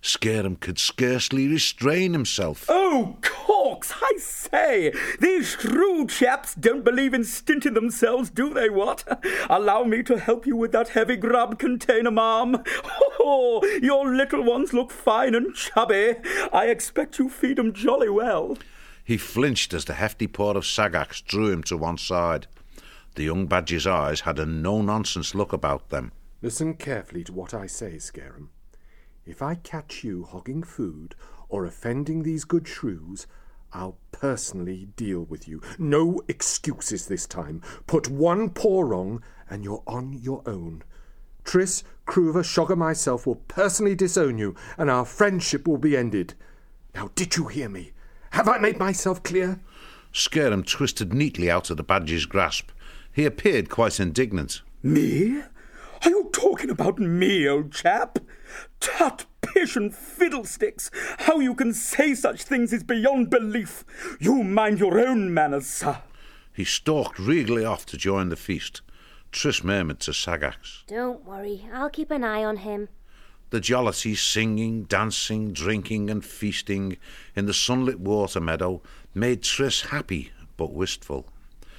Scarum could scarcely restrain himself. Oh, corks, I say! These shrewd chaps don't believe in stinting themselves, do they, what? Allow me to help you with that heavy grub container, ma'am. Oh, your little ones look fine and chubby. I expect you feed 'em jolly well. He flinched as the hefty paw of Sagax drew him to one side. The young badger's eyes had a no-nonsense look about them. Listen carefully to what I say, Scarum. If I catch you hogging food or offending these good shrews, I'll personally deal with you. No excuses this time. Put one paw wrong and you're on your own. Triss, Kruva, Shogger, myself will personally disown you and our friendship will be ended. Now, did you hear me? Have I made myself clear? Scarum twisted neatly out of the badger's grasp. He appeared quite indignant. Me? Are you talking about me, old chap? Tut, pish and fiddlesticks! How you can say such things is beyond belief. You mind your own manners, sir. He stalked regally off to join the feast. Triss murmured to Sagax, "Don't worry, I'll keep an eye on him." The jollity, singing, dancing, drinking and feasting in the sunlit water meadow made Triss happy but wistful.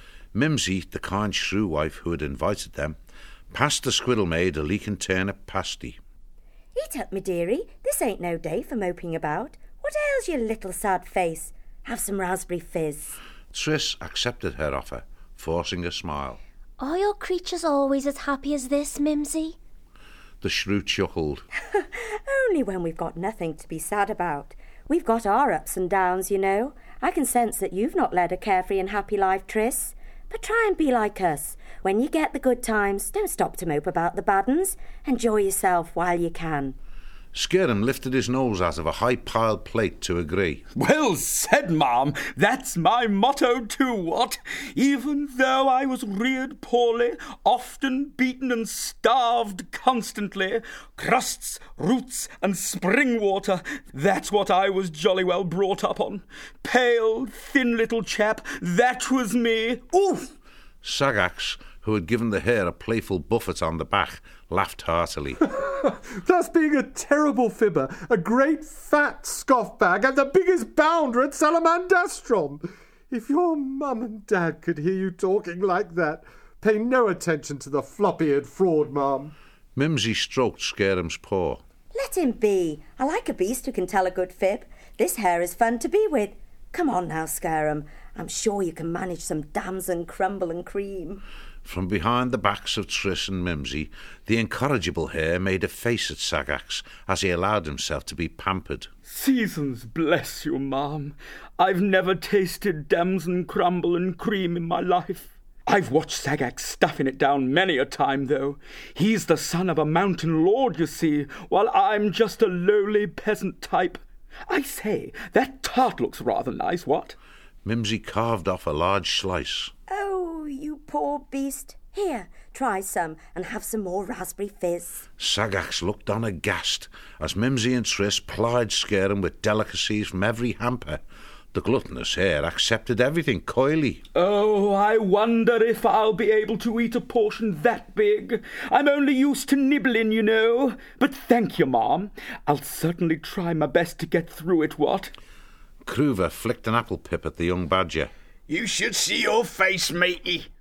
Mimsy, the kind shrew wife who had invited them, passed the squirrel maid a leek and turnip pasty. "Eat up, me dearie. This ain't no day for moping about. What ails your little sad face? Have some raspberry fizz." Triss accepted her offer, forcing a smile. "Are your creatures always as happy as this, Mimsy?" The shrew chuckled. "Only when we've got nothing to be sad about. We've got our ups and downs, you know. I can sense that you've not led a carefree and happy life, Triss. But try and be like us. When you get the good times, don't stop to mope about the bad uns. Enjoy yourself while you can." Scarum lifted his nose out of a high-piled plate to agree. Well said, ma'am. That's my motto too, what? Even though I was reared poorly, often beaten and starved constantly, crusts, roots and spring water, that's what I was jolly well brought up on. Pale, thin little chap, that was me. Oof! Sagax, who had given the hare a playful buffet on the back, laughed heartily. That's being a terrible fibber, a great fat scoff-bag, and the biggest bounder at Salamandastron. If your mum and dad could hear you talking like that, pay no attention to the flop-eared fraud, ma'am. Mimsy stroked Scarum's paw. "Let him be. I like a beast who can tell a good fib. This hare is fun to be with. Come on now, Scarum. I'm sure you can manage some damson, crumble and cream." From behind the backs of Triss and Mimsy, the incorrigible hare made a face at Sagax as he allowed himself to be pampered. Seasons bless you, ma'am. I've never tasted damson, crumble and cream in my life. I've watched Sagax stuffing it down many a time, though. He's the son of a mountain lord, you see, while I'm just a lowly peasant type. I say, that tart looks rather nice, what? Mimsy carved off a large slice. "Oh, you poor beast. Here, try some and have some more raspberry fizz." Sagax looked on aghast as Mimsy and Triss plied Scarum with delicacies from every hamper. The gluttonous hare accepted everything coyly. Oh, I wonder if I'll be able to eat a portion that big. I'm only used to nibbling, you know. But thank you, ma'am. I'll certainly try my best to get through it, what? Kruva flicked an apple pip at the young badger. "You should see your face, matey.